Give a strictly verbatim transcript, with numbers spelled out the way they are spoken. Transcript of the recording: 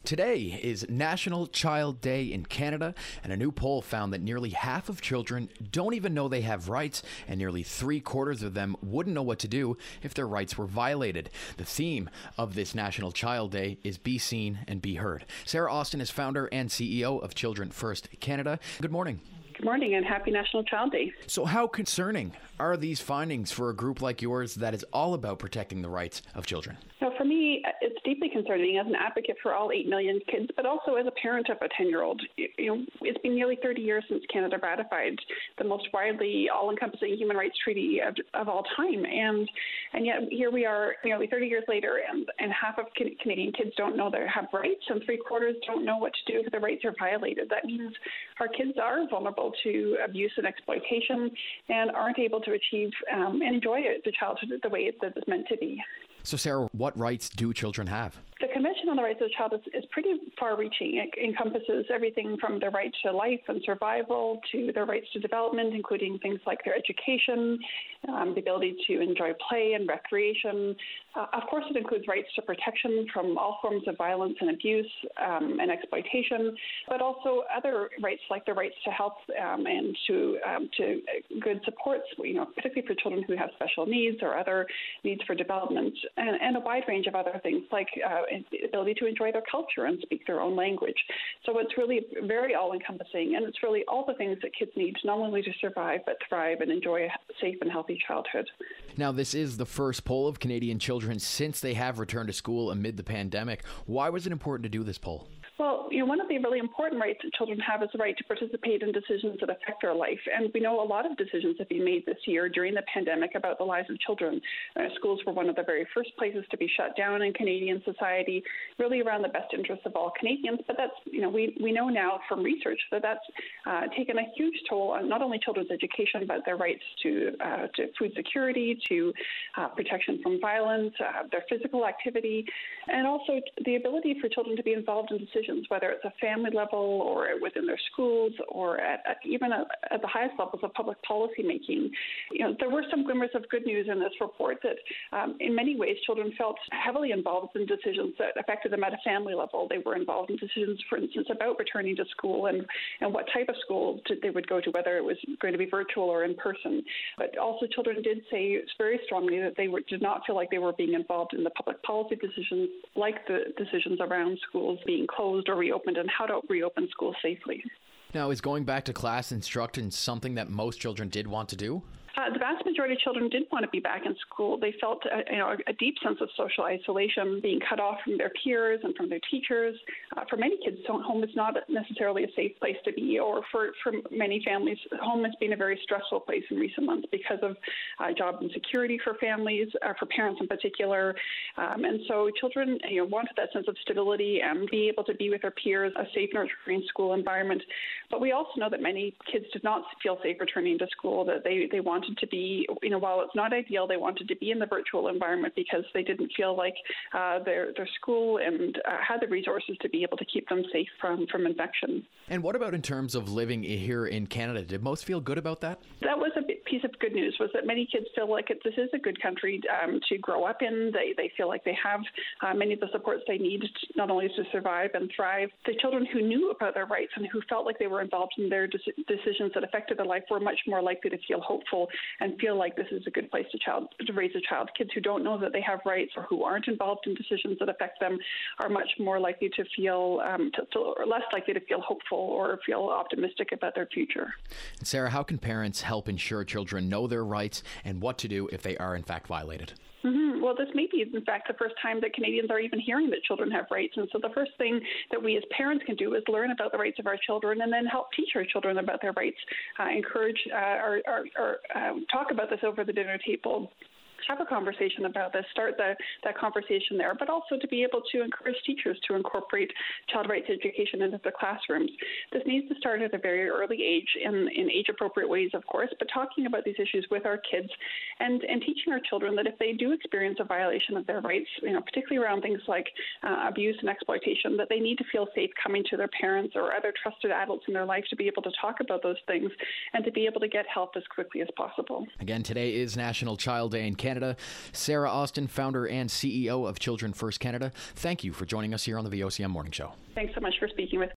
Today is National Child Day in Canada, and a new poll found that nearly half of children don't even know they have rights, and nearly three quarters of them wouldn't know what to do if their rights were violated. The theme of this National Child Day is Be Seen and Be Heard. Sarah Austin is founder and C E O of Children First Canada. Good morning. Good morning and happy National Child Day. So how concerning are these findings for a group like yours that is all about protecting the rights of children? So for me, it's deeply concerning as an advocate for all eight million kids, but also as a parent of a ten-year-old. You know, it's been nearly thirty years since Canada ratified the most widely all-encompassing human rights treaty of, of all time. And and yet here we are nearly thirty years later, and, and half of Canadian kids don't know they have rights, and three quarters don't know what to do if their rights are violated. That means our kids are vulnerable to abuse and exploitation and aren't able to achieve um, and enjoy the childhood the way that it's meant to be. So, Sarah, what rights do children have? The Convention on the Rights of the Child is, is pretty far-reaching. It encompasses everything from their right to life and survival to their rights to development, including things like their education, um, the ability to enjoy play and recreation. Uh, of course, it includes rights to protection from all forms of violence and abuse um, and exploitation, but also other rights like the rights to health um, and to um, to good supports, you know, particularly for children who have special needs or other needs for development. And, and a wide range of other things like uh, the ability to enjoy their culture and speak their own language. So it's really very all-encompassing, and it's really all the things that kids need not only to survive but thrive and enjoy a safe and healthy childhood. Now, this is the first poll of Canadian children since they have returned to school amid the pandemic. Why was it important to do this poll? Well, you know, one of the really important rights that children have is the right to participate in decisions that affect their life. And we know a lot of decisions have been made this year during the pandemic about the lives of children. Uh, schools were one of the very first places to be shut down in Canadian society, really around the best interests of all Canadians. But that's, you know, we, we know now from research that that's uh, taken a huge toll on not only children's education, but their rights to, uh, to food security, to uh, protection from violence, uh, their physical activity, and also the ability for children to be involved in decisions, whether it's a family level or within their schools or at, at even at, at the highest levels of public policy making. You know, there were some glimmers of good news in this report that um, in many ways children felt heavily involved in decisions that affected them at a family level. They were involved in decisions, for instance, about returning to school and, and what type of school they would go to, whether it was going to be virtual or in person. But also children did say very strongly that they were, did not feel like they were being involved in the public policy decisions, like the decisions around schools being closed or reopened and how to reopen schools safely. Now, is going back to class instruction something that most children did want to do? Uh, the vast majority of children did want to be back in school. They felt a, you know, a deep sense of social isolation, being cut off from their peers and from their teachers. Uh, for many kids, home is not necessarily a safe place to be, or for, for many families, home has been a very stressful place in recent months because of uh, job insecurity for families, uh, for parents in particular. Um, and so children, you know, wanted that sense of stability and be able to be with their peers, a safe, nurturing school environment. But we also know that many kids did not feel safe returning to school, that they, they wanted to be, you know, while it's not ideal, they wanted to be in the virtual environment because they didn't feel like uh, their their school and uh, had the resources to be able to keep them safe from, from infection. And what about in terms of living here in Canada? Did most feel good about that? That was a big piece of good news, was that many kids feel like it, this is a good country um, to grow up in. They they feel like they have uh, many of the supports they need, not only to survive and thrive. The children who knew about their rights and who felt like they were involved in their de- decisions that affected their life were much more likely to feel hopeful and feel like this is a good place to child to raise a child. Kids who don't know that they have rights or who aren't involved in decisions that affect them are much more likely to feel, um, to, to, or less likely to feel hopeful or feel optimistic about their future. And Sarah, how can parents help ensure children know their rights and what to do if they are in fact violated? Mm-hmm. Well, this may be, in fact, the first time that Canadians are even hearing that children have rights. And so the first thing that we as parents can do is learn about the rights of our children and then help teach our children about their rights, uh, encourage uh, or, or, or um, talk about this over the dinner table. Have a conversation about this, start the, that conversation there, but also to be able to encourage teachers to incorporate child rights education into the classrooms. This needs to start at a very early age in, in age-appropriate ways, of course, but talking about these issues with our kids and, and teaching our children that if they do experience a violation of their rights, you know, particularly around things like uh, abuse and exploitation, that they need to feel safe coming to their parents or other trusted adults in their life to be able to talk about those things and to be able to get help as quickly as possible. Again, today is National Child Day in Canada. Canada. Sarah Austin, founder and C E O of Children First Canada, thank you for joining us here on the V O C M Morning Show. Thanks so much for speaking with me.